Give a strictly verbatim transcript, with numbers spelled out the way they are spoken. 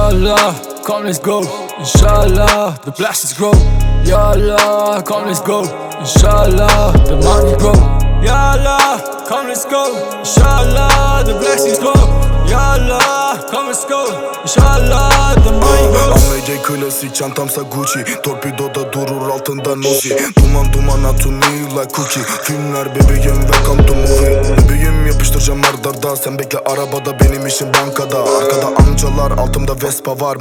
Inshallah, come let's go. Inshallah, the blessings grow. Ya Allah, come let's go. Inshallah, the money grow. Ya Allah, come let's go. Inshallah, the blessings grow. Ya Allah, come let's go. Inshallah, the money grow. Amece klasik, çantamsa Gucci. Torpidoda durur altında Nozi. Duman duman to me like cookie. Filmler bebeğim, welcome to movie. Bebeğim yapıştıracağım ardarda. Sen bekle arabada, benim işim bankada. Arkada amcalar, altımda Vespa var.